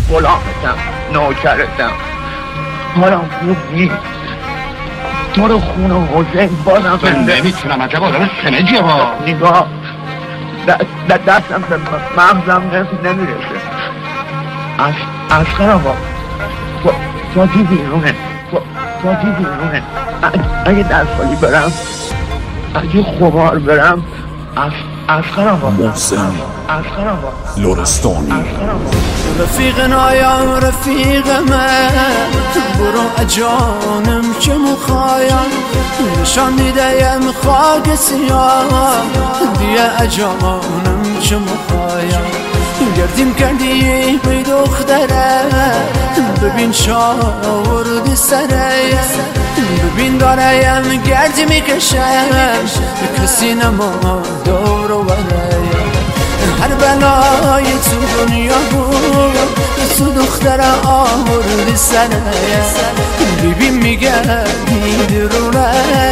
غلامتم، نوکرتم، حالم خوب نیست. تو رو خونه حسین بازم نمیتونم عجب آدم سنجیه با نگاه دستم به مغزم نمیرسه. اسقر آقا فاتی بیرونه، فاتی بیرونه. اگه دستخالی برم، اگه خمار برم، اسقر آقا محسن لرستانی. رفیق نایم رفیق من، برو اجانم که مخایم، نشان دیدیم خاک سیاه، دیگه اجانم که مخایم. گردیم کردی بی دختره، ببین شاوردی سره، ببین داریم گردی میکشم، کسی نما دور و برایم. هر بلای تو دنیا بود، تو دختر آوردی سره، ببین میگردی درونه،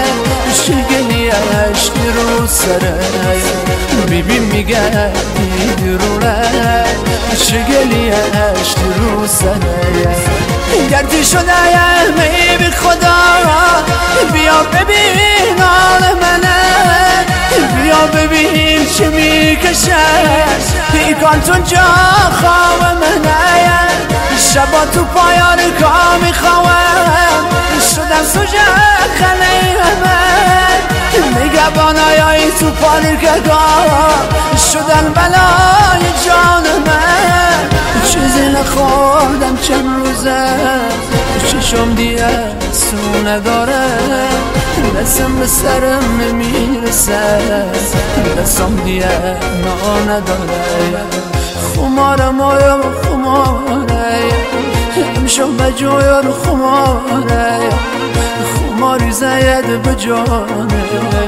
شگلی عشق رو سره، ببین میگردی درونه، شگلی عشق رو سره. گردی شده می بی خدا، بیا ببین حال منه، بیا ببین چه میکشه، پیکان تو جا خواب منه. شبا تو پایان کار میخواهم، شدم سوژه خنه من، نگهبانای تو پارکگاه شدن بلای جان من. چیزی نخوردم چند روزه، چشم دیگه سو نداره، دستم به سرم نمیرسه، دستم دیگه نا نداره. خمارم آیا خماره، امشب بجویر خماره، خماری زید بجانه،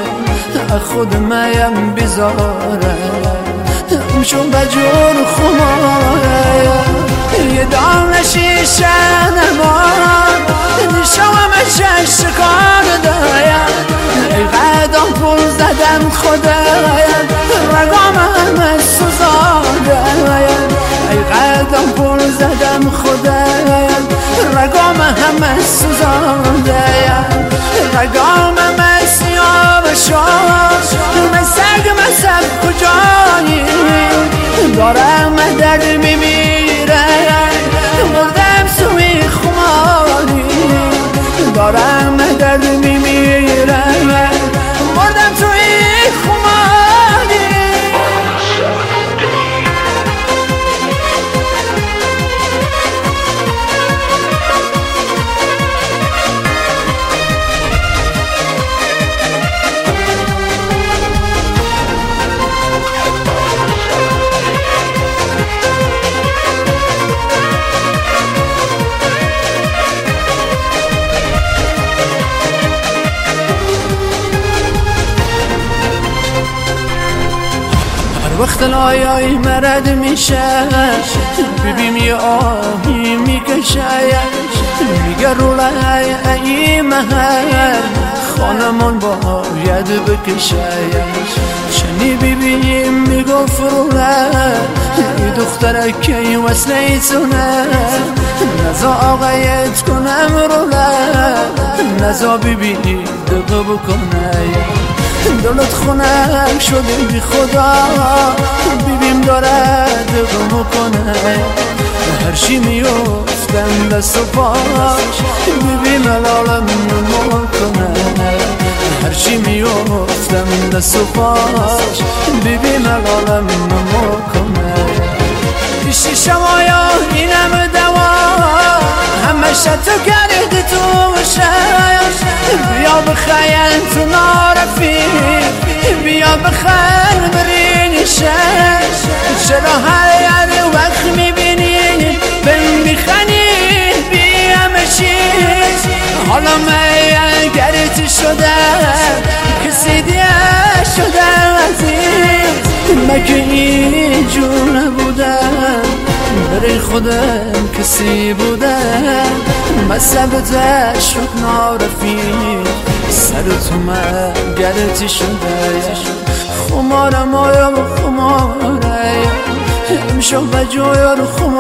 خود میم بیزاره. امشب بجور خماره، یه دام شیشه نمان، نشوام شکار دایم. ای قدم پول زدم خدایم، رگام همه سوزاندایم. ای قدم پول زدم خدایم، رگام همه سوزاندایم. رگام همه سیاه شد، مسگ مسب کجایی، دارم درد میمیره، مردم سوی خماری، دارم درد میمیره، مردم توی خماری. وقت لایای مرد میشه، ببین یه آهی میکشه، میگه رو لای ای محل، خانمان باید بکشه. چنی ببینیم میگفت رو ای دختره که وصله تونه، نزا آقایت کنم رو نزا ببینی دقه بکنه. دلت خونم شده بی خدا، ببین داره دقه میکنه. هر چی میفتم دست و پاش، ببین ملالم نمکنه. هر چی میفتم دست و پاش، ببین ملالم نمکنه. پیشی شمایا اینم دوا، همه شتو کرده تو شش. بیا بخیل تو نارفی، بیا بخیل برین شش. چرا هر وقت میبینی بهم میخنی بیامشی. حالا من گرت شده کسی دیگه شده عزیز، مگه اینجور نبودم برای خودم کسی بودم. مذهبت شد نارفیق، سر تو من گرتی شده. خمارم آیا خماره، میشو بجویر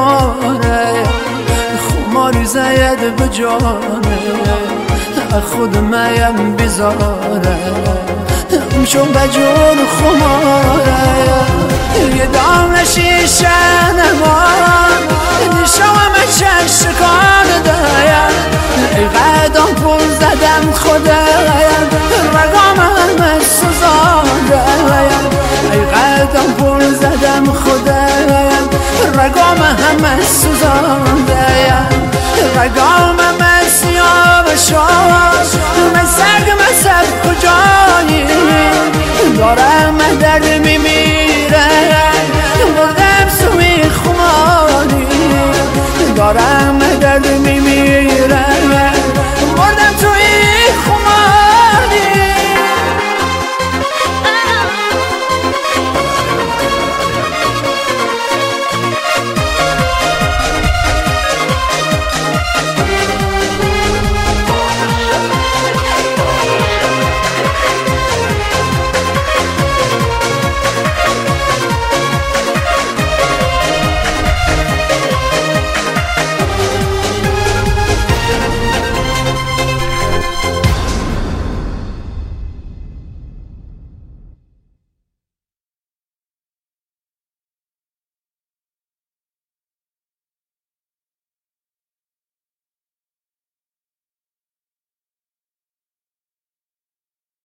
خماری زید بجانه خود میم بیزاره میشو بجور خماره یه دام شیشه نمان نشوام شکان دایم ای قدم پول زدم خدایم رگام همه سوزاندایم ای قدم پول زدم خدایم رگام همه سوزاندایم رگام همه سیاه شد من سگ مسب کجایی دارم در میمیرم